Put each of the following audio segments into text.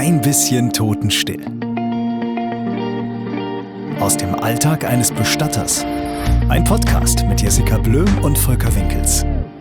Kein bisschen totenstill. Aus dem Alltag eines Bestatters. Ein Podcast mit Jessica Blöm und Volker Winkels.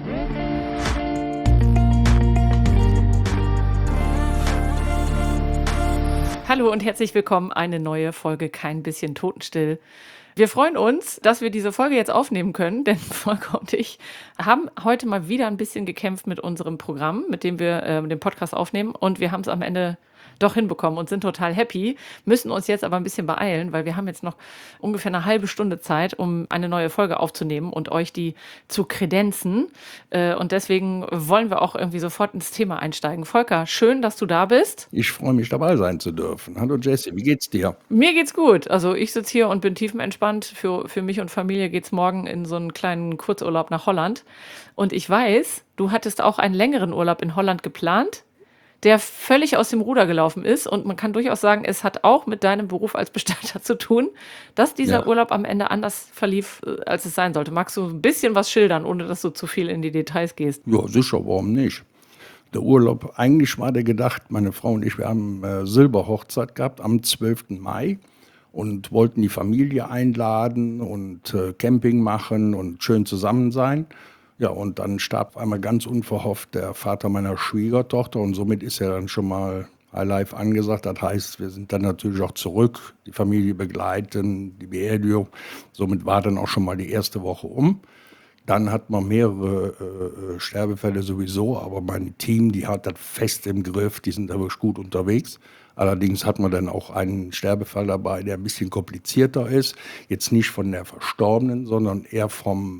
Hallo und herzlich willkommen, eine neue Folge Kein bisschen totenstill. Wir freuen uns, dass wir diese Folge jetzt aufnehmen können, denn Volker und ich haben heute mal wieder ein bisschen gekämpft mit unserem Programm, mit dem wir den Podcast aufnehmen, und wir haben es am Ende doch hinbekommen und sind total happy, müssen uns jetzt aber ein bisschen beeilen, weil wir haben jetzt noch ungefähr eine halbe Stunde Zeit, um eine neue Folge aufzunehmen und euch die zu kredenzen. Und deswegen wollen wir auch irgendwie sofort ins Thema einsteigen. Volker, schön, dass du da bist. Ich freue mich, dabei sein zu dürfen. Hallo Jessie, wie geht's dir? Mir geht's gut. Also ich sitze hier und bin tiefenentspannt. Für mich und Familie geht's morgen in so einen kleinen Kurzurlaub nach Holland. Und ich weiß, du hattest auch einen längeren Urlaub in Holland geplant, der völlig aus dem Ruder gelaufen ist. Und man kann durchaus sagen, es hat auch mit deinem Beruf als Bestatter zu tun, dass dieser Ja, Urlaub am Ende anders verlief, als es sein sollte. Magst du ein bisschen was schildern, ohne dass du zu viel in die Details gehst? ja, sicher, warum nicht? Der Urlaub, eigentlich war der gedacht, meine Frau und ich, wir haben Silberhochzeit gehabt am 12. Mai und wollten die Familie einladen und Camping machen und schön zusammen sein. Ja, und dann starb einmal ganz unverhofft der Vater meiner Schwiegertochter und somit ist ja dann schon mal Highlife angesagt. Das heißt, wir sind dann natürlich auch zurück, die Familie begleiten, die Beerdigung. Somit war dann auch schon mal die erste Woche um. Dann hat man mehrere Sterbefälle sowieso, aber mein Team, die hat das fest im Griff, die sind da wirklich gut unterwegs. Allerdings hat man dann auch einen Sterbefall dabei, der ein bisschen komplizierter ist. Jetzt nicht von der Verstorbenen, sondern eher vom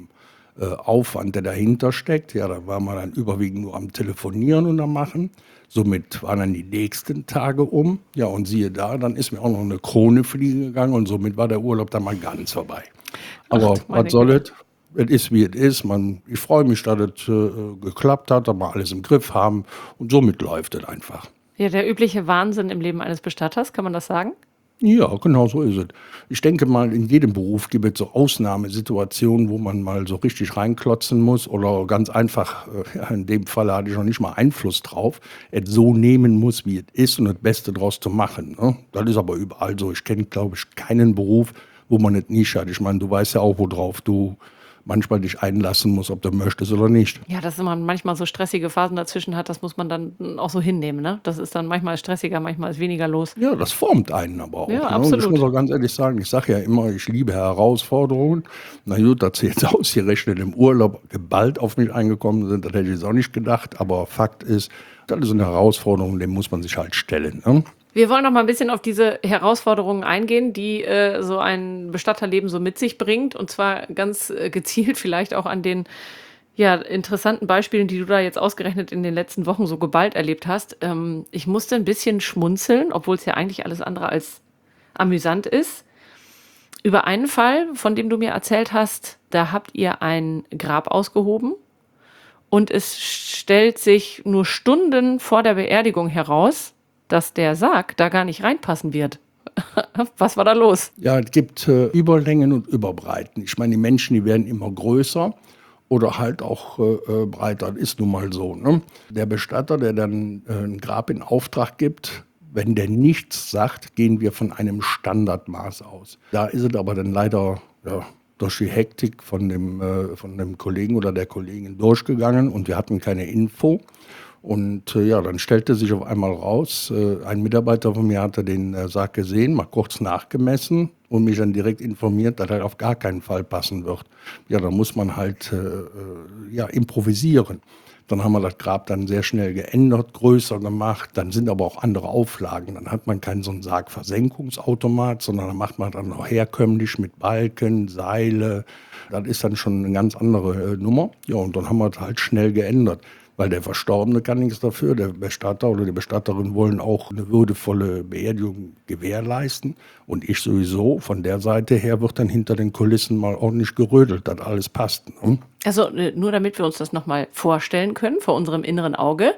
Aufwand, der dahinter steckt. Ja, da war man dann überwiegend nur am Telefonieren und am Machen. Somit waren dann die nächsten Tage um. Ja, und siehe da, dann ist mir auch noch eine Krone fliegen gegangen und somit war der Urlaub dann mal ganz vorbei. Aber Ach, meine was soll Güte. es? Es ist, wie es ist. Ich freue mich, dass es geklappt hat, dass wir alles im Griff haben und somit läuft es einfach. Ja, der übliche Wahnsinn im Leben eines Bestatters, kann man das sagen? Ja, genau so ist es. Ich denke mal, in jedem Beruf gibt es so Ausnahmesituationen, wo man mal so richtig reinklotzen muss oder ganz einfach, ja, in dem Fall hatte ich noch nicht mal Einfluss drauf, es so nehmen muss, wie es ist und das Beste draus zu machen. Ne? Das ist aber überall so. Ich kenne, glaube ich, keinen Beruf, wo man es nicht hat. Ich meine, du weißt ja auch, worauf du manchmal dich einlassen musst, ob du möchtest oder nicht. Ja, dass man manchmal so stressige Phasen dazwischen hat, das muss man dann auch so hinnehmen, ne? Das ist dann manchmal stressiger, manchmal ist weniger los. Ja, das formt einen aber auch. Ja, Ne? Und ich muss absolut. auch ganz ehrlich sagen, ich sage ja immer, ich liebe Herausforderungen. Na gut, dass sie jetzt ausgerechnet im Urlaub geballt auf mich eingekommen sind, das hätte ich jetzt auch nicht gedacht. Aber Fakt ist, das ist eine Herausforderung, dem muss man sich halt stellen. Ne? Wir wollen noch mal ein bisschen auf diese Herausforderungen eingehen, die so ein Bestatterleben so mit sich bringt. Und zwar ganz gezielt vielleicht auch an den ja, interessanten Beispielen, die du da jetzt ausgerechnet in den letzten Wochen so geballt erlebt hast. Ich musste ein bisschen schmunzeln, obwohl es ja eigentlich alles andere als amüsant ist, über einen Fall, von dem du mir erzählt hast. Da habt ihr ein Grab ausgehoben und es stellt sich nur Stunden vor der Beerdigung heraus, dass der Sarg da gar nicht reinpassen wird. Was war da los? Ja, es gibt Überlängen und Überbreiten. Ich meine, die Menschen, die werden immer größer oder halt auch breiter. Das ist nun mal so. Ne? Der Bestatter, der dann ein Grab in Auftrag gibt, wenn der nichts sagt, gehen wir von einem Standardmaß aus. Da ist es aber dann leider durch die Hektik von dem Kollegen oder der Kollegin durchgegangen und wir hatten keine Info. Und ja, dann stellte sich auf einmal raus, ein Mitarbeiter von mir hatte den Sarg gesehen, mal kurz nachgemessen und mich dann direkt informiert, dass er auf gar keinen Fall passen wird. Ja, da muss man halt improvisieren. Dann haben wir das Grab dann sehr schnell geändert, größer gemacht. Dann sind aber auch andere Auflagen. Dann hat man keinen so einen Sargversenkungsautomat, sondern dann macht man dann noch herkömmlich mit Balken, Seile. Das ist dann schon eine ganz andere Nummer. Ja, und dann haben wir das halt schnell geändert. Weil der Verstorbene kann nichts dafür, der Bestatter oder die Bestatterin wollen auch eine würdevolle Beerdigung gewährleisten. Und ich sowieso, von der Seite her wird dann hinter den Kulissen mal ordentlich gerödelt, dass alles passt. Ne? Also nur damit wir uns das nochmal vorstellen können vor unserem inneren Auge.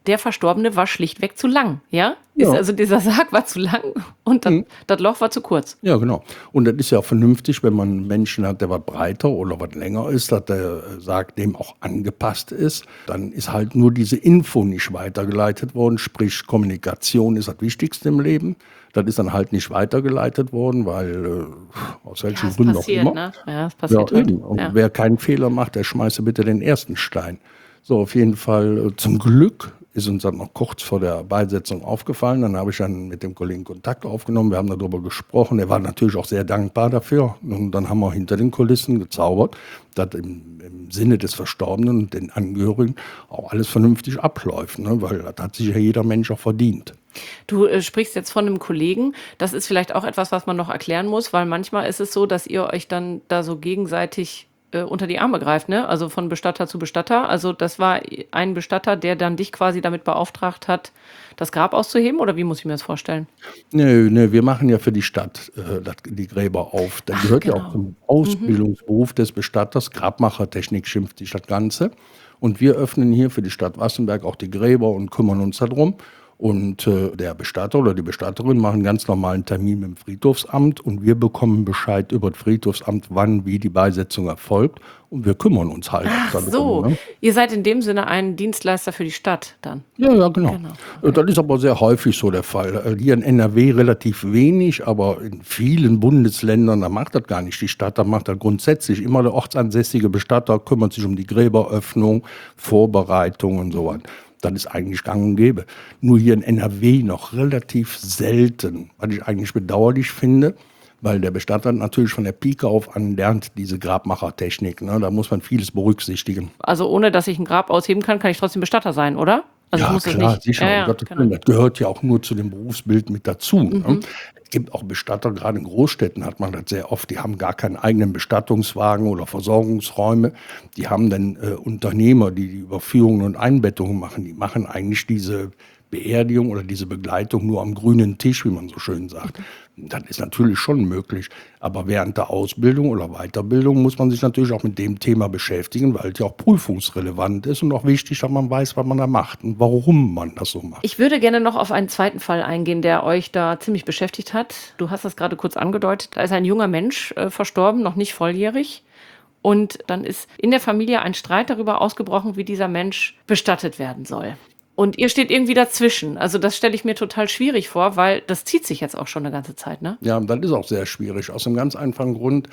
der Verstorbene war schlichtweg zu lang, ja? Ja. Also dieser Sarg war zu lang und das Loch war zu kurz. Ja, genau. Und das ist ja vernünftig, wenn man einen Menschen hat, der was breiter oder was länger ist, dass der Sarg dem auch angepasst ist. Dann ist halt nur diese Info nicht weitergeleitet worden, sprich Kommunikation ist das Wichtigste im Leben. Das ist dann halt nicht weitergeleitet worden, weil aus welchen es Gründen auch passiert, immer. ne? Ja, es passiert Ja, halt. eben. Und Ja. wer keinen Fehler macht, der schmeiße bitte den ersten Stein. So, auf jeden Fall, zum Glück ist uns dann noch kurz vor der Beisetzung aufgefallen. Dann habe ich dann mit dem Kollegen Kontakt aufgenommen. Wir haben darüber gesprochen. Er war natürlich auch sehr dankbar dafür. Und dann haben wir hinter den Kulissen gezaubert, dass im Sinne des Verstorbenen und den Angehörigen auch alles vernünftig abläuft. Ne? Weil das hat sich ja jeder Mensch auch verdient. Du sprichst jetzt von einem Kollegen. Das ist vielleicht auch etwas, was man noch erklären muss, weil manchmal ist es so, dass ihr euch dann da so gegenseitig unter die Arme greift, ne? Also von Bestatter zu Bestatter. Also das war ein Bestatter, der dann dich quasi damit beauftragt hat, das Grab auszuheben? Oder wie muss ich mir das vorstellen? Nee, wir machen ja für die Stadt die Gräber auf. Das gehört ja auch Genau. zum Ausbildungsberuf des Bestatters. Grabmachertechnik schimpft sich das Ganze. Und wir öffnen hier für die Stadt Wassenberg auch die Gräber und kümmern uns darum. Und der Bestatter oder die Bestatterin machen einen ganz normalen Termin mit dem Friedhofsamt und wir bekommen Bescheid über das Friedhofsamt, wann, wie die Beisetzung erfolgt. Und wir kümmern uns halt Ach darum. so, Ne? ihr seid in dem Sinne ein Dienstleister für die Stadt dann. Ja, genau. Genau, Das ist aber sehr häufig so der Fall. Hier in NRW relativ wenig, aber in vielen Bundesländern, da macht das gar nicht die Stadt, da macht das grundsätzlich immer der ortsansässige Bestatter, kümmert sich um die Gräberöffnung, Vorbereitung und so weiter. Das ist eigentlich gang und gäbe. Nur hier in NRW noch relativ selten, was ich eigentlich bedauerlich finde, weil der Bestatter natürlich von der Pike auf an lernt diese Grabmachertechnik. Ne? Da muss man vieles berücksichtigen. Also ohne, dass ich ein Grab ausheben kann ich trotzdem Bestatter sein, oder? Also ich Ja, muss das klar, nicht. sicher. Ja, Um ja, Gottes genau. Willen, das gehört ja auch nur zu dem Berufsbild mit dazu. Ne? Es gibt auch Bestatter, gerade in Großstädten hat man das sehr oft, die haben gar keinen eigenen Bestattungswagen oder Versorgungsräume. Die haben dann Unternehmer, die die Überführungen und Einbettungen machen. Die machen eigentlich diese Beerdigung oder diese Begleitung nur am grünen Tisch, wie man so schön sagt. Das ist natürlich schon möglich. Aber während der Ausbildung oder Weiterbildung muss man sich natürlich auch mit dem Thema beschäftigen, weil es ja auch prüfungsrelevant ist und auch wichtig, dass man weiß, was man da macht und warum man das so macht. Ich würde gerne noch auf einen zweiten Fall eingehen, der euch da ziemlich beschäftigt hat. Du hast das gerade kurz angedeutet. Da ist ein junger Mensch verstorben, noch nicht volljährig. Und dann ist in der Familie ein Streit darüber ausgebrochen, wie dieser Mensch bestattet werden soll. Und ihr steht irgendwie dazwischen. Also das stelle ich mir total schwierig vor, weil das zieht sich jetzt auch schon eine ganze Zeit, ne? Ja, das ist auch sehr schwierig. Aus einem ganz einfachen Grund,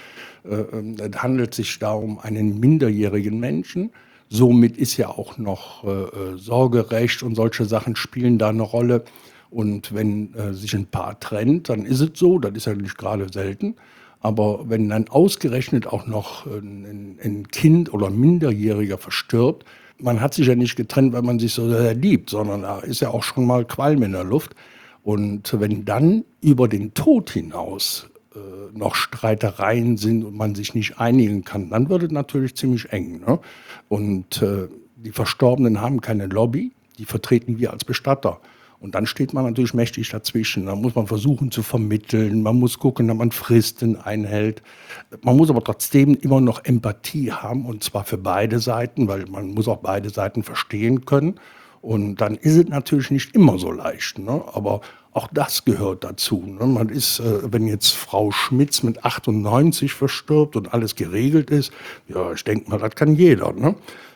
es handelt sich da um einen minderjährigen Menschen. Somit ist ja auch noch Sorgerecht und solche Sachen spielen da eine Rolle. Und wenn sich ein Paar trennt, dann ist es so, das ist ja nicht gerade selten. Aber wenn dann ausgerechnet auch noch ein Kind oder ein Minderjähriger verstirbt, man hat sich ja nicht getrennt, weil man sich so sehr liebt, sondern da ist ja auch schon mal Qualm in der Luft. Und wenn dann über den Tod hinaus noch Streitereien sind und man sich nicht einigen kann, dann wird es natürlich ziemlich eng. Ne? Und die Verstorbenen haben keine Lobby, die vertreten wir als Bestatter. Und dann steht man natürlich mächtig dazwischen. Da muss man versuchen zu vermitteln, man muss gucken, dass man Fristen einhält. Man muss aber trotzdem immer noch Empathie haben, und zwar für beide Seiten, weil man muss auch beide Seiten verstehen können. Und dann ist es natürlich nicht immer so leicht, ne? Aber auch das gehört dazu. Ne? Man ist, wenn jetzt Frau Schmitz mit 98 verstirbt und alles geregelt ist, ja, ich denke mal, das kann jeder. Ne?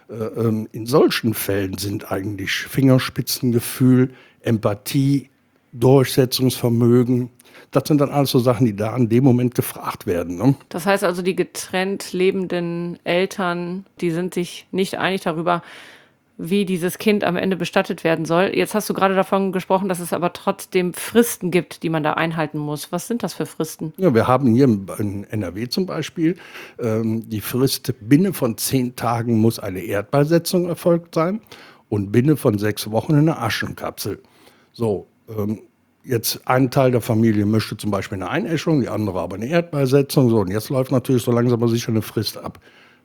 In solchen Fällen sind eigentlich Fingerspitzengefühl, Empathie, Durchsetzungsvermögen, das sind dann alles so Sachen, die da in dem Moment gefragt werden. Ne? Das heißt also, die getrennt lebenden Eltern, die sind sich nicht einig darüber, wie dieses Kind am Ende bestattet werden soll. Jetzt hast du gerade davon gesprochen, dass es aber trotzdem Fristen gibt, die man da einhalten muss. Was sind das für Fristen? Ja, wir haben hier in NRW zum Beispiel die Frist, binnen von 10 Tagen muss eine Erdbeisetzung erfolgt sein und binnen von 6 Wochen eine Aschenkapsel. So, jetzt ein Teil der Familie möchte zum Beispiel eine Einäschung, die andere aber eine Erdbeisetzung. So, und jetzt läuft natürlich so langsam aber sicher eine Frist ab.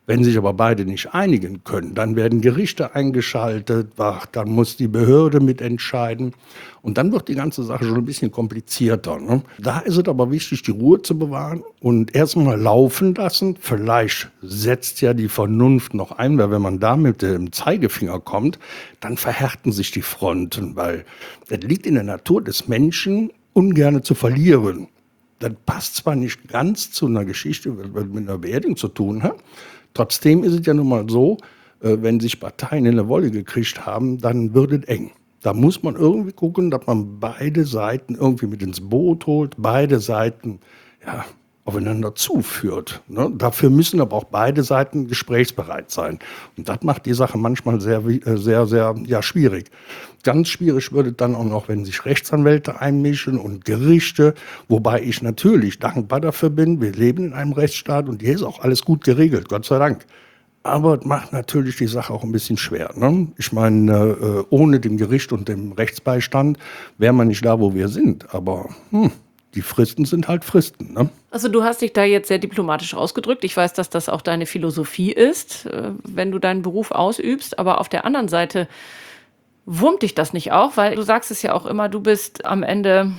Wenn sich aber beide nicht einigen können, dann werden Gerichte eingeschaltet, dann muss die Behörde mitentscheiden und dann wird die ganze Sache schon ein bisschen komplizierter, ne? Da ist es aber wichtig, die Ruhe zu bewahren und erst mal laufen lassen. Vielleicht setzt ja die Vernunft noch ein, weil wenn man da mit dem Zeigefinger kommt, dann verhärten sich die Fronten, weil es liegt in der Natur des Menschen, ungerne zu verlieren. Das passt zwar nicht ganz zu einer Geschichte, was mit einer Beerdigung zu tun hat. Trotzdem ist es ja nun mal so, wenn sich Parteien in der Wolle gekriegt haben, dann wird es eng. Da muss man irgendwie gucken, dass man beide Seiten irgendwie mit ins Boot holt, beide Seiten ja, aufeinander zuführt, ne? Dafür müssen aber auch beide Seiten gesprächsbereit sein. Und das macht die Sache manchmal sehr ja, schwierig. Ganz schwierig wird es dann auch noch, wenn sich Rechtsanwälte einmischen und Gerichte, wobei ich natürlich dankbar dafür bin, wir leben in einem Rechtsstaat und hier ist auch alles gut geregelt, Gott sei Dank. Aber es macht natürlich die Sache auch ein bisschen schwer, ne? Ich meine, ohne dem Gericht und dem Rechtsbeistand wären wir nicht da, wo wir sind. Aber die Fristen sind halt Fristen, ne? Also du hast dich da jetzt sehr diplomatisch ausgedrückt. Ich weiß, dass das auch deine Philosophie ist, wenn du deinen Beruf ausübst. Aber auf der anderen Seite wurmt dich das nicht auch? Weil du sagst es ja auch immer, du bist am Ende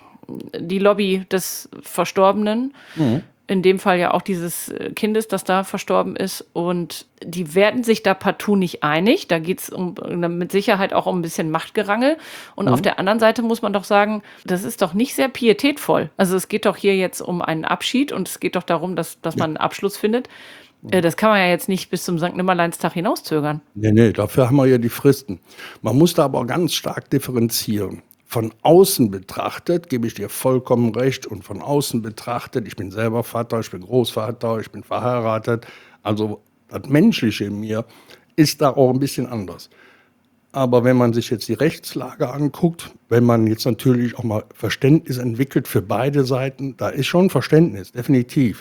die Lobby des Verstorbenen. In dem Fall ja auch dieses Kindes, das da verstorben ist. Und die werden sich da partout nicht einig. Da geht es mit Sicherheit auch um ein bisschen Machtgerangel. Und auf der anderen Seite muss man doch sagen, das ist doch nicht sehr pietätvoll. Also es geht doch hier jetzt um einen Abschied und es geht doch darum, dass man einen Abschluss findet. Das kann man ja jetzt nicht bis zum Sankt Nimmerleinstag hinauszögern. Nee, dafür haben wir ja die Fristen. Man muss da aber ganz stark differenzieren. Von außen betrachtet, gebe ich dir vollkommen recht, und von außen betrachtet, ich bin selber Vater, ich bin Großvater, ich bin verheiratet, also das Menschliche in mir ist da auch ein bisschen anders. Aber wenn man sich jetzt die Rechtslage anguckt, wenn man jetzt natürlich auch mal Verständnis entwickelt für beide Seiten, da ist schon Verständnis, definitiv.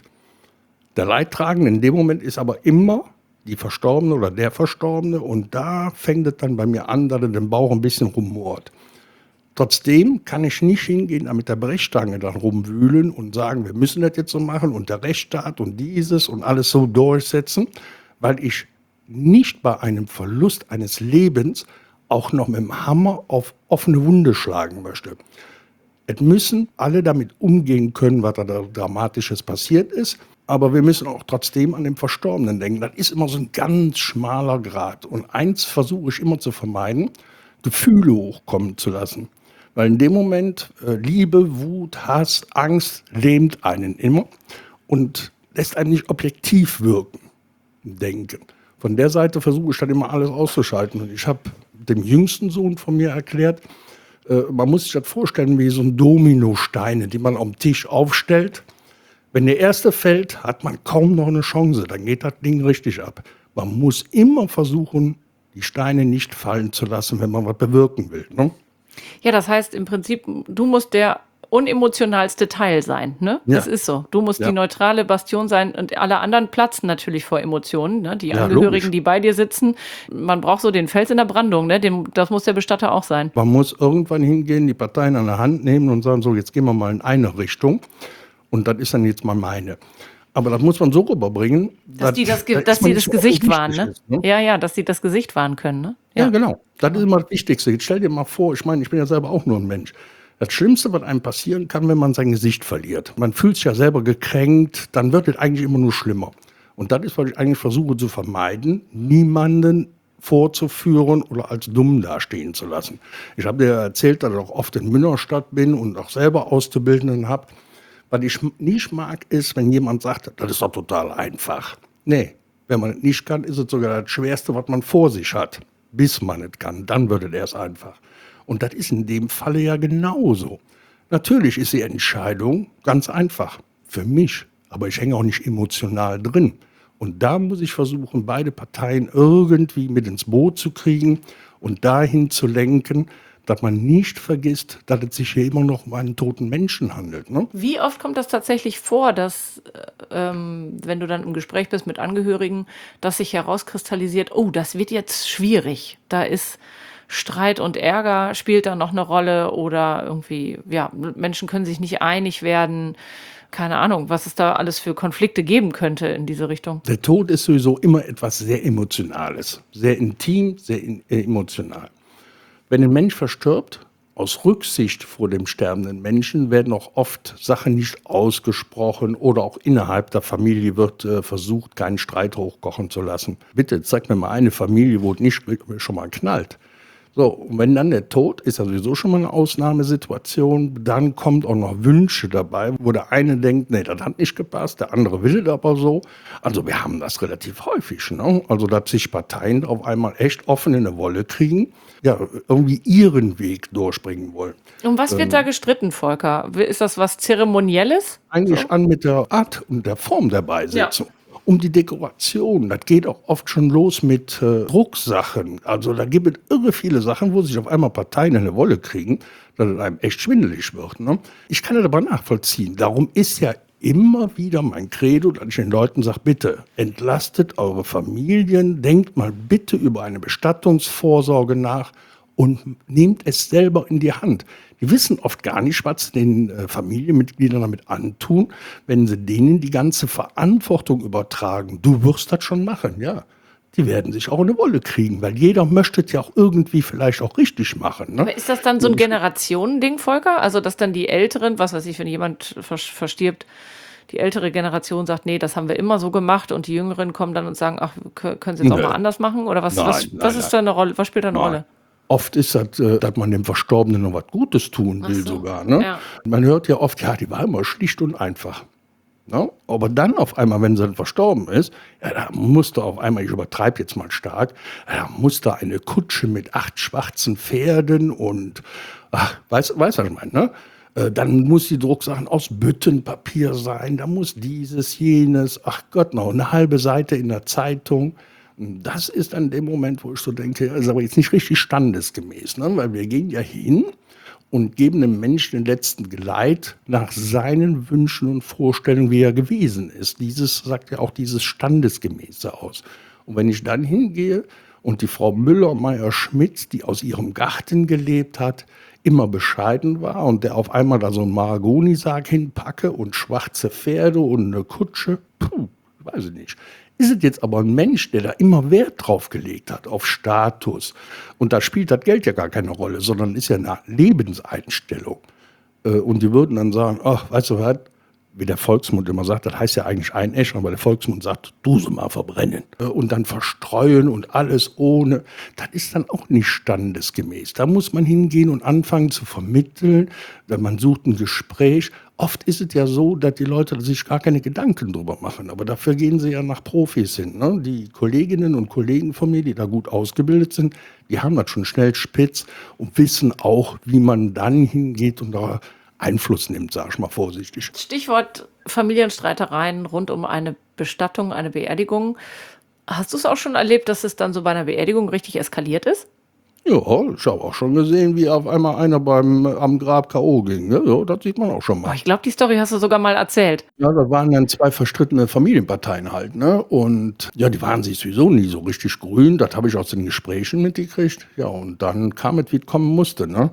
Der Leidtragende in dem Moment ist aber immer die Verstorbene oder der Verstorbene und da fängt es dann bei mir an, dass er den Bauch ein bisschen rumort. Trotzdem kann ich nicht hingehen, da mit der Brechstange dann rumwühlen und sagen, wir müssen das jetzt so machen und der Rechtsstaat und dieses und alles so durchsetzen, weil ich nicht bei einem Verlust eines Lebens auch noch mit dem Hammer auf offene Wunde schlagen möchte. Es müssen alle damit umgehen können, was da Dramatisches passiert ist, aber wir müssen auch trotzdem an den Verstorbenen denken. Das ist immer so ein ganz schmaler Grat. Und eins versuche ich immer zu vermeiden, Gefühle hochkommen zu lassen. Weil in dem Moment Liebe, Wut, Hass, Angst lähmt einen immer und lässt einen nicht objektiv wirken, denken. Von der Seite versuche ich dann immer alles auszuschalten. Und ich habe dem jüngsten Sohn von mir erklärt, man muss sich das vorstellen wie so ein Dominosteine, die man am Tisch aufstellt. Wenn der erste fällt, hat man kaum noch eine Chance, dann geht das Ding richtig ab. Man muss immer versuchen, die Steine nicht fallen zu lassen, wenn man was bewirken will, ne? Ja, das heißt im Prinzip, du musst der unemotionalste Teil sein, ne? Ja. Das ist so. Du musst die neutrale Bastion sein und alle anderen platzen natürlich vor Emotionen, ne? Die Ja, Angehörigen, logisch. die bei dir sitzen. Man braucht so den Fels in der Brandung, ne? Das muss der Bestatter auch sein. Man muss irgendwann hingehen, die Parteien an der Hand nehmen und sagen, so, jetzt gehen wir mal in eine Richtung. Und das ist dann jetzt mal meine. Aber das muss man so rüberbringen, Dass die das man Gesicht nicht wahren, ne? ist, ne? Ja, dass die das Gesicht wahren können, ne? Ja, genau. Das ist immer das Wichtigste. Jetzt stell dir mal vor, ich meine, ich bin ja selber auch nur ein Mensch. Das Schlimmste, was einem passieren kann, wenn man sein Gesicht verliert. Man fühlt sich ja selber gekränkt, dann wird es eigentlich immer nur schlimmer. Und das ist, was ich eigentlich versuche zu vermeiden, niemanden vorzuführen oder als dumm dastehen zu lassen. Ich habe dir erzählt, dass ich auch oft in Münnerstadt bin und auch selber Auszubildenden habe. Was ich nicht mag, ist, wenn jemand sagt, das ist doch total einfach. Nee, wenn man es nicht kann, ist es sogar das Schwerste, was man vor sich hat. Bis man es kann, dann wird es erst einfach. Und das ist in dem Falle ja genauso. Natürlich ist die Entscheidung ganz einfach für mich, aber ich hänge auch nicht emotional drin. Und da muss ich versuchen, beide Parteien irgendwie mit ins Boot zu kriegen und dahin zu lenken, dass man nicht vergisst, dass es sich hier immer noch um einen toten Menschen handelt, ne? Wie oft kommt das tatsächlich vor, dass, wenn du dann im Gespräch bist mit Angehörigen, dass sich herauskristallisiert, oh, das wird jetzt schwierig. Da ist Streit und Ärger spielt da noch eine Rolle oder irgendwie, ja, Menschen können sich nicht einig werden. keine Ahnung, was es da alles für Konflikte geben könnte in diese Richtung. Der Tod ist sowieso immer etwas sehr Emotionales, sehr intim, sehr emotional. Wenn ein Mensch verstirbt, aus Rücksicht vor dem sterbenden Menschen werden auch oft Sachen nicht ausgesprochen oder auch innerhalb der Familie wird versucht, keinen Streit hochkochen zu lassen. Bitte zeig mir mal eine Familie, wo es nicht schon mal knallt. So, und wenn dann der Tod ist ja sowieso schon mal eine Ausnahmesituation, dann kommt auch noch Wünsche dabei, wo der eine denkt, nee, das hat nicht gepasst, der andere will es aber so. Also wir haben das relativ häufig, ne? Also dass sich Parteien auf einmal echt offen in eine Wolle kriegen, ja, irgendwie ihren Weg durchbringen wollen. Um was wird da gestritten, Volker? Ist das was Zeremonielles? Eigentlich So? an mit der Art und der Form der Beisetzung. Um die Dekoration. Das geht auch oft schon los mit Drucksachen. Also da gibt es irre viele Sachen, wo sich auf einmal Parteien in eine Wolle kriegen, dass es einem echt schwindelig wird. Ne? Ich kann das aber nachvollziehen. Darum ist ja immer wieder mein Credo, dass ich den Leuten sage, bitte entlastet eure Familien, denkt mal bitte über eine Bestattungsvorsorge nach und nehmt es selber in die Hand. Die wissen oft gar nicht, was sie den Familienmitgliedern damit antun, wenn sie denen die ganze Verantwortung übertragen. Du wirst das schon machen, ja. Die werden sich auch in eine Wolle kriegen, weil jeder möchte es ja auch irgendwie vielleicht auch richtig machen. Ne? Aber ist das dann so ein Generationending, Volker? Also, dass dann die Älteren, was weiß ich, wenn jemand verstirbt, die ältere Generation sagt, nee, das haben wir immer so gemacht und die Jüngeren kommen dann und sagen, ach, können Sie es auch Nö. mal anders machen? Oder was, Nein, was, nein, was ist da eine Rolle? Was spielt da eine Nein. Rolle? Oft ist das, dass man dem Verstorbenen noch was Gutes tun will so, sogar. Ne? ja. Man hört ja oft, ja, die war immer schlicht und einfach. Ne? Aber dann auf einmal, wenn sie dann verstorben ist, ja, da musste auf einmal, ich übertreibe jetzt mal stark, da musste eine Kutsche mit 8 schwarzen Pferden und, ach, weißt was ich meine, ne? Dann muss die Drucksachen aus Büttenpapier sein, da muss dieses, jenes, ach Gott, noch eine halbe Seite in der Zeitung. Das ist dann der Moment, wo ich so denke, das ist aber jetzt nicht richtig standesgemäß, ne? Weil wir gehen ja hin und geben dem Menschen den letzten Geleit nach seinen Wünschen und Vorstellungen, wie er gewesen ist. Dieses sagt ja auch dieses Standesgemäße aus. Und wenn ich dann hingehe und die Frau Müller-Meyer-Schmidt, die aus ihrem Garten gelebt hat, immer bescheiden war und der auf einmal da so einen Mahagoni-Sarg hinpacke und schwarze Pferde und eine Kutsche, weiß ich nicht. Ist es jetzt aber ein Mensch, der da immer Wert drauf gelegt hat, auf Status, und da spielt das Geld ja gar keine Rolle, sondern ist ja eine Lebenseinstellung. Und die würden dann sagen, ach, weißt du was, wie der Volksmund immer sagt, das heißt ja eigentlich einäschern, aber der Volksmund sagt, Duse mal verbrennen. Und dann verstreuen und alles ohne. Das ist dann auch nicht standesgemäß. Da muss man hingehen und anfangen zu vermitteln. Man sucht ein Gespräch. Oft ist es ja so, dass die Leute sich gar keine Gedanken drüber machen. Aber dafür gehen sie ja nach Profis hin. Ne? Die Kolleginnen und Kollegen von mir, die da gut ausgebildet sind, die haben das schon schnell spitz und wissen auch, wie man dann hingeht und da Einfluss nimmt, sag ich mal vorsichtig. Stichwort Familienstreitereien rund um eine Bestattung, eine Beerdigung. Hast du es auch schon erlebt, dass es dann so bei einer Beerdigung richtig eskaliert ist? Ja, ich habe auch schon gesehen, wie auf einmal einer am Grab K.O. ging. Ne? Ja, das sieht man auch schon Oh, mal. ich glaube, die Story hast du sogar mal erzählt. Ja, da waren dann 2 verstrittene Familienparteien halt. Ne? Und ja, die waren sich sowieso nie so richtig grün. Das habe ich aus den Gesprächen mitgekriegt. Ja, und dann kam es, wie es kommen musste. Ne?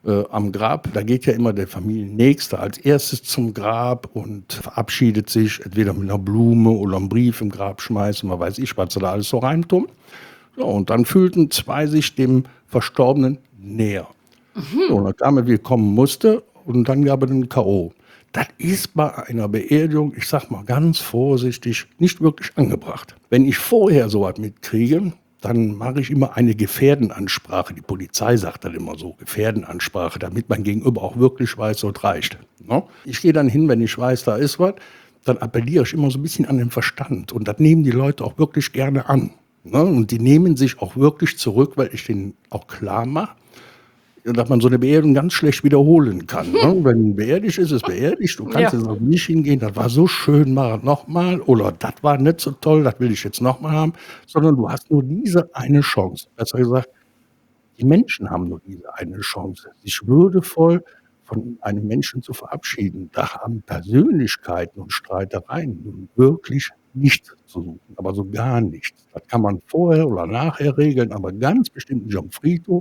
Am Grab, da geht ja immer der Familiennächste als erstes zum Grab und verabschiedet sich, entweder mit einer Blume oder einem Brief im Grab schmeißen, man weiß ich, was sie da alles so reintun. Ja, und dann fühlten 2 sich dem Verstorbenen näher. So, und dann kam er, wie es kommen musste, und dann gab es den K.O. Das ist bei einer Beerdigung, ich sag mal ganz vorsichtig, nicht wirklich angebracht. Wenn ich vorher so was mitkriege, dann mache ich immer eine Gefährdenansprache. Die Polizei sagt dann immer so, Gefährdenansprache, damit mein Gegenüber auch wirklich weiß, was reicht. Ne? Ich gehe dann hin, wenn ich weiß, da ist was, dann appelliere ich immer so ein bisschen an den Verstand. Und das nehmen die Leute auch wirklich gerne an. Ne? Und die nehmen sich auch wirklich zurück, weil ich denen auch klar mache, dass man so eine Beerdigung ganz schlecht wiederholen kann. Ne? Wenn beerdigt ist, ist beerdigt. Du kannst Ja. jetzt auch nicht hingehen, das war so schön, mach es nochmal. Oder das war nicht so toll, das will ich jetzt nochmal haben. Sondern du hast nur diese eine Chance. Besser gesagt, die Menschen haben nur diese eine Chance, sich würdevoll von einem Menschen zu verabschieden. Da haben Persönlichkeiten und Streitereien nun wirklich nichts zu suchen, aber so gar nichts. Das kann man vorher oder nachher regeln, aber ganz bestimmt nicht am Friedhof.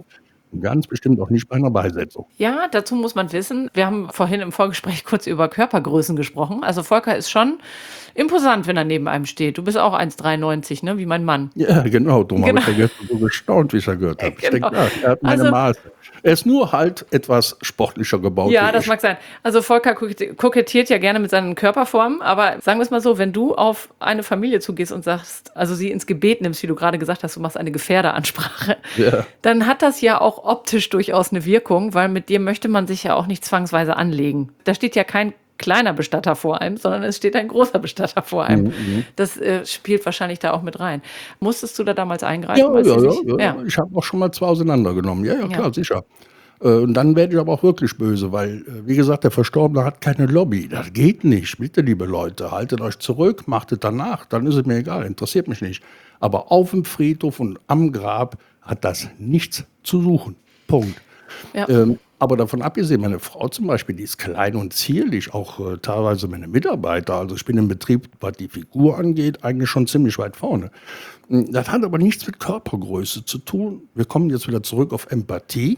Ganz bestimmt auch nicht bei einer Beisetzung. Ja, dazu muss man wissen, wir haben vorhin im Vorgespräch kurz über Körpergrößen gesprochen. Also Volker ist schon imposant, wenn er neben einem steht. Du bist auch 1,93, ne, wie mein Mann. Ja, genau, darum habe Genau. ich ja gestern so gestaunt, wie ich das gehört habe. Ich Genau. denke, ja, er hat meine Also Maße. Er ist nur halt etwas sportlicher gebaut ja, wie das ich. mag sein. Also Volker kokettiert ja gerne mit seinen Körperformen, aber sagen wir es mal so, wenn du auf eine Familie zugehst und sagst, also sie ins Gebet nimmst, wie du gerade gesagt hast, du machst eine Gefährderansprache, Ja. dann hat das ja auch optisch durchaus eine Wirkung, weil mit dir möchte man sich ja auch nicht zwangsweise anlegen. Da steht ja kein kleiner Bestatter vor einem, sondern es steht ein großer Bestatter vor einem. Mhm. Das spielt wahrscheinlich da auch mit rein. Musstest du da damals eingreifen? Ja, Weil sie ja, ja, sich, ja. Ich habe auch schon mal 2 auseinandergenommen. Ja, ja, ja. klar, sicher. Und dann werde ich aber auch wirklich böse, weil, wie gesagt, der Verstorbene hat keine Lobby. Das geht nicht. Bitte, liebe Leute, haltet euch zurück, macht es danach. Dann ist es mir egal, interessiert mich nicht. Aber auf dem Friedhof und am Grab hat das nichts zu suchen. Punkt. Ja. Aber davon abgesehen, meine Frau zum Beispiel, die ist klein und zierlich, auch teilweise meine Mitarbeiter. Also ich bin im Betrieb, was die Figur angeht, eigentlich schon ziemlich weit vorne. Das hat aber nichts mit Körpergröße zu tun. Wir kommen jetzt wieder zurück auf Empathie,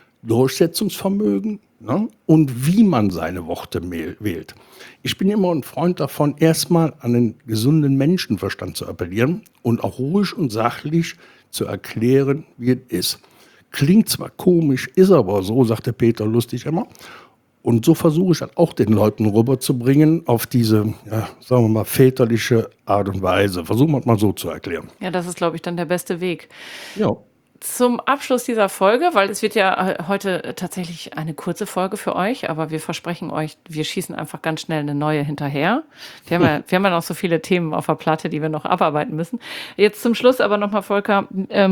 Durchsetzungsvermögen, ne? Und wie man seine Worte wählt. Ich bin immer ein Freund davon, erstmal an den gesunden Menschenverstand zu appellieren und auch ruhig und sachlich zu erklären, wie es ist. Klingt zwar komisch, ist aber so, sagt der Peter lustig immer. Und so versuche ich halt auch den Leuten rüberzubringen auf diese, ja, sagen wir mal, väterliche Art und Weise. Versuchen wir es mal so zu erklären. Ja, das ist, glaube ich, dann der beste Weg. Ja. Zum Abschluss dieser Folge, weil es wird ja heute tatsächlich eine kurze Folge für euch, aber wir versprechen euch, wir schießen einfach ganz schnell eine neue hinterher. Wir haben ja noch so viele Themen auf der Platte, die wir noch abarbeiten müssen. Jetzt zum Schluss aber nochmal, Volker,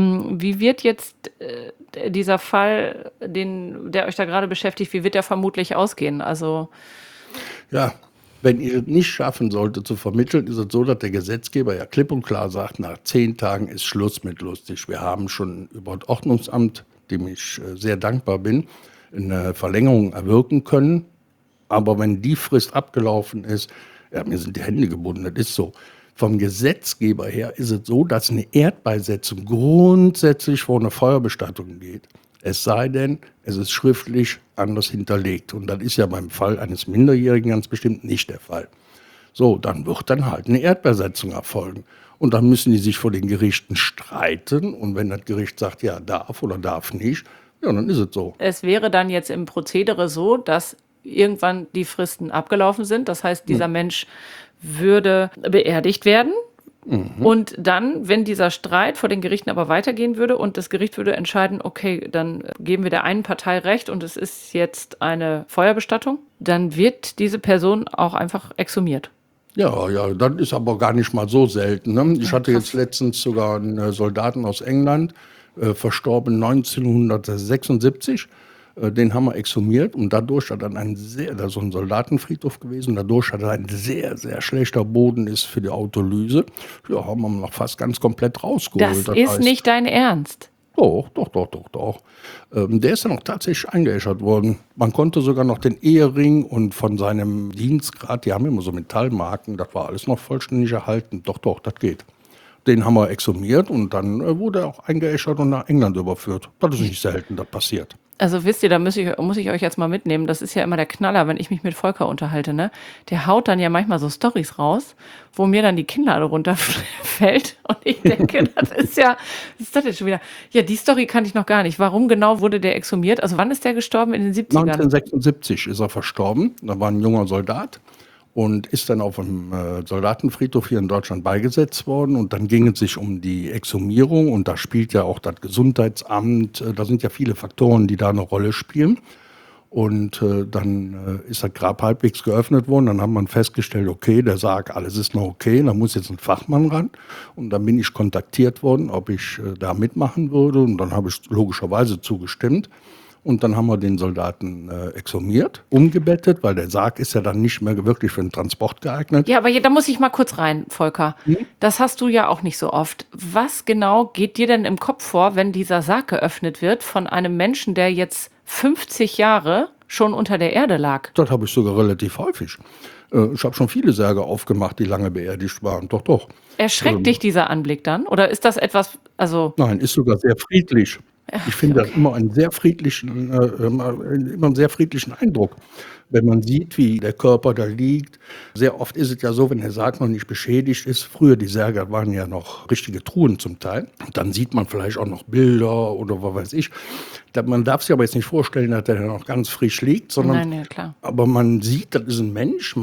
wie wird jetzt dieser Fall, der euch da gerade beschäftigt, wie wird der vermutlich ausgehen? Also Ja, wenn ihr es nicht schaffen solltet zu vermitteln, ist es so, dass der Gesetzgeber ja klipp und klar sagt, nach 10 Tagen ist Schluss mit lustig. Wir haben schon über das Ordnungsamt, dem ich sehr dankbar bin, eine Verlängerung erwirken können. Aber wenn die Frist abgelaufen ist, ja, mir sind die Hände gebunden, das ist so. Vom Gesetzgeber her ist es so, dass eine Erdbeisetzung grundsätzlich vor eine Feuerbestattung geht. Es sei denn, es ist schriftlich anders hinterlegt. Und das ist ja beim Fall eines Minderjährigen ganz bestimmt nicht der Fall. So, dann wird dann halt eine Erdbeisetzung erfolgen. Und dann müssen die sich vor den Gerichten streiten. Und wenn das Gericht sagt, ja, darf oder darf nicht, ja, dann ist es so. es wäre dann jetzt im Prozedere so, dass irgendwann die Fristen abgelaufen sind. Das heißt, dieser Mensch würde beerdigt werden. Und dann, wenn dieser Streit vor den Gerichten aber weitergehen würde und das Gericht würde entscheiden, okay, dann geben wir der einen Partei Recht und es ist jetzt eine Feuerbestattung, dann wird diese Person auch einfach exhumiert. Ja, ja, das ist aber gar nicht mal so selten. Ne? Ich hatte krass. jetzt letztens sogar einen Soldaten aus England, verstorben 1976. Den haben wir exhumiert und dadurch hat dann das ist so ein Soldatenfriedhof gewesen, dadurch hat er ein sehr, sehr schlechter Boden ist für die Autolyse. Ja, haben wir noch fast ganz komplett rausgeholt. Das ist nicht dein Ernst. Doch. Der ist dann auch tatsächlich eingeäschert worden. Man konnte sogar noch den Ehering und von seinem Dienstgrad, die haben immer so Metallmarken, das war alles noch vollständig erhalten. Doch, das geht. Den haben wir exhumiert und dann wurde er auch eingeäschert und nach England überführt. Das ist nicht selten, das passiert. Also wisst ihr, da muss ich euch jetzt mal mitnehmen. Das ist ja immer der Knaller, wenn ich mich mit Volker unterhalte, ne? Der haut dann ja manchmal so Storys raus, wo mir dann die Kinnlade runterfällt. Und ich denke, was ist das jetzt schon wieder? Ja, die Story kannte ich noch gar nicht. Warum genau wurde der exhumiert? Also wann ist der gestorben? In den 70ern? 1976 ist er verstorben. Da war ein junger Soldat und ist dann auf dem Soldatenfriedhof hier in Deutschland beigesetzt worden. Und dann ging es sich um die Exhumierung. Und da spielt ja auch das Gesundheitsamt. Da sind ja viele Faktoren, die da eine Rolle spielen. Und dann ist das Grab halbwegs geöffnet worden. Dann hat man festgestellt, okay, der Sarg, alles ist noch okay. Da muss jetzt ein Fachmann ran. Und dann bin ich kontaktiert worden, ob ich da mitmachen würde. Und dann habe ich logischerweise zugestimmt. Und dann haben wir den Soldaten exhumiert, umgebettet, weil der Sarg ist ja dann nicht mehr wirklich für den Transport geeignet. Ja, aber da muss ich mal kurz rein, Volker. Das hast du ja auch nicht so oft. Was genau geht dir denn im Kopf vor, wenn dieser Sarg geöffnet wird von einem Menschen, der jetzt 50 Jahre schon unter der Erde lag? Das habe ich sogar relativ häufig. Ich habe schon viele Särge aufgemacht, die lange beerdigt waren. Doch. Erschreckt dich dieser Anblick dann? Oder ist das etwas, also Nein, ist sogar sehr friedlich. Ich finde das Okay. immer immer einen sehr friedlichen Eindruck, wenn man sieht, wie der Körper da liegt. Sehr oft ist es ja so, wenn der Sarg noch nicht beschädigt ist, früher die Särge waren ja noch richtige Truhen zum Teil, dann sieht man vielleicht auch noch Bilder oder was weiß ich. Man darf sich aber jetzt nicht vorstellen, dass der noch ganz frisch liegt, sondern Nein, ja, klar. aber man sieht, das ist ein Mensch,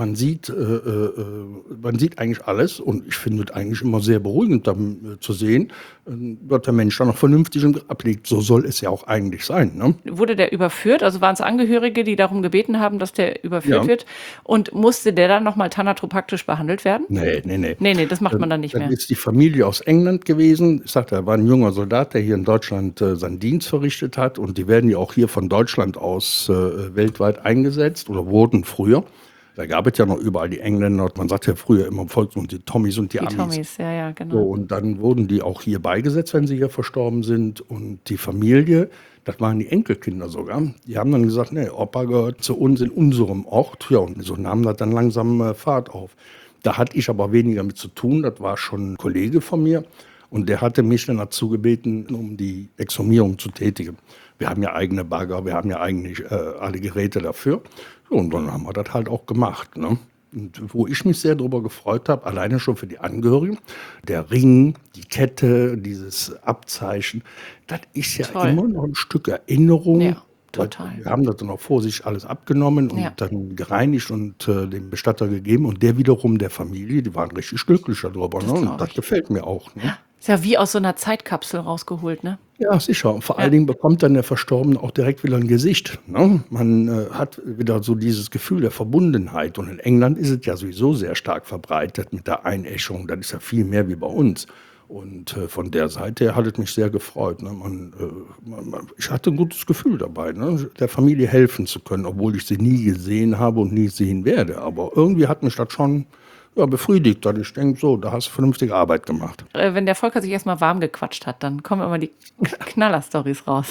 man sieht eigentlich alles und ich finde es eigentlich immer sehr beruhigend zu sehen, dass der Mensch da noch vernünftig im Grab liegt. So soll es ja auch eigentlich sein, ne? Wurde der überführt? Also waren es Angehörige, die darum gebeten haben, dass der überführt Ja. wird? Und musste der dann nochmal thanatopraktisch behandelt werden? Nee, nee, nee. Nee, das macht man dann nicht Das mehr. ist die Familie aus England gewesen. Ich sagte, er war ein junger Soldat, der hier in Deutschland seinen Dienst verrichtet hat. Und die werden ja auch hier von Deutschland aus weltweit eingesetzt oder wurden früher. Da gab es ja noch überall die Engländer. Man sagt ja früher immer im Volksmund die Tommys und die Die Amis. Tommys, ja, So, genau. und dann wurden die auch hier beigesetzt, wenn sie hier verstorben sind. Und die Familie, das waren die Enkelkinder sogar, die haben dann gesagt, nee, Opa gehört zu uns in unserem Ort. Ja, und so nahm das dann langsam Fahrt auf. Da hatte ich aber weniger mit zu tun. Das war schon ein Kollege von mir. Und der hatte mich dann dazu gebeten, um die Exhumierung zu tätigen. Wir haben ja eigene Bagger, wir haben ja eigentlich alle Geräte dafür. So, und dann haben wir das halt auch gemacht, ne? Und wo ich mich sehr darüber gefreut habe, alleine schon für die Angehörigen, der Ring, die Kette, dieses Abzeichen, das ist ja Toll. immer noch ein Stück Erinnerung. Ja, total. Wir haben das dann auch vorsichtig alles abgenommen und Ja. dann gereinigt und dem Bestatter gegeben. Und der wiederum der Familie, die waren richtig glücklich darüber. Das Ne? glaub Und das ich. gefällt mir auch. Ne? Ist ja wie aus so einer Zeitkapsel rausgeholt, ne? Ja, sicher. Und vor Ja. allen Dingen bekommt dann der Verstorbene auch direkt wieder ein Gesicht. Ne? Man hat wieder so dieses Gefühl der Verbundenheit. Und in England ist es ja sowieso sehr stark verbreitet mit der Einäschung. Das ist ja viel mehr wie bei uns. Und von der Seite her hat es mich sehr gefreut. Ne? Ich hatte ein gutes Gefühl dabei, ne? Der Familie helfen zu können, obwohl ich sie nie gesehen habe und nie sehen werde. Aber irgendwie hat mich das schon befriedigt. Dass ich denke, so, da hast du vernünftige Arbeit gemacht. Wenn der Volker sich erstmal warm gequatscht hat, dann kommen immer die Knaller-Stories raus.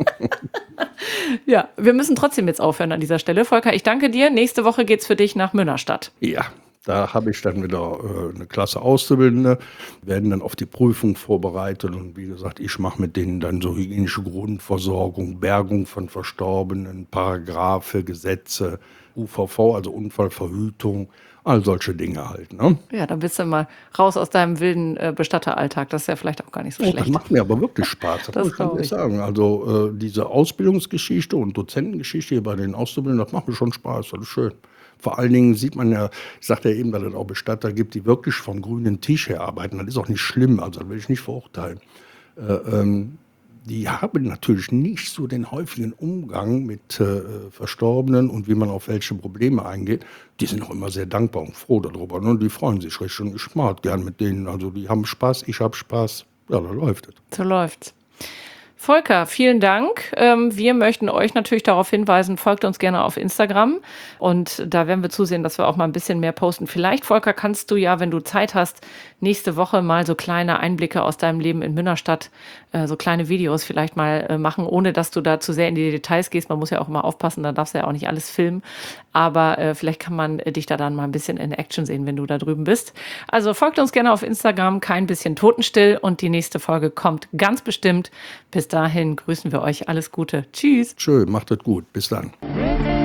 Ja, wir müssen trotzdem jetzt aufhören an dieser Stelle. Volker, ich danke dir. Nächste Woche geht's für dich nach Münnerstadt. Ja, da habe ich dann wieder eine Klasse Auszubildende, werden dann auf die Prüfung vorbereitet und wie gesagt, ich mache mit denen dann so hygienische Grundversorgung, Bergung von Verstorbenen, Paragraphe, Gesetze, UVV, also Unfallverhütung, all solche Dinge halt. Ne? Ja, dann bist du mal raus aus deinem wilden Bestatteralltag. Das ist ja vielleicht auch gar nicht so Das schlecht. macht mir aber wirklich Spaß, das Das muss ich ganz glaub ehrlich ich. sagen. Also diese Ausbildungsgeschichte und Dozentengeschichte hier bei den Auszubildenden, das macht mir schon Spaß, das ist schön. Vor allen Dingen sieht man ja, ich sagte ja eben, dass es auch Bestatter gibt, die wirklich vom grünen Tisch her arbeiten. Das ist auch nicht schlimm, also das will ich nicht verurteilen. Die haben natürlich nicht so den häufigen Umgang mit Verstorbenen und wie man auf welche Probleme eingeht. Die sind auch immer sehr dankbar und froh darüber. Ne? Die freuen sich richtig und ich mache gern mit denen. Also die haben Spaß, ich habe Spaß. Ja, da läuft es. So läuft's. Volker, vielen Dank. Wir möchten euch natürlich darauf hinweisen, folgt uns gerne auf Instagram und da werden wir zusehen, dass wir auch mal ein bisschen mehr posten. Vielleicht, Volker, kannst du ja, wenn du Zeit hast, nächste Woche mal so kleine Einblicke aus deinem Leben in Münnerstadt, so kleine Videos vielleicht mal machen, ohne dass du da zu sehr in die Details gehst. Man muss ja auch immer aufpassen, da darfst du ja auch nicht alles filmen, aber vielleicht kann man dich da dann mal ein bisschen in Action sehen, wenn du da drüben bist. Also folgt uns gerne auf Instagram, kein bisschen totenstill und die nächste Folge kommt ganz bestimmt. Bis dahin grüßen wir euch. Alles Gute. Tschüss. Schön, macht es gut. Bis dann.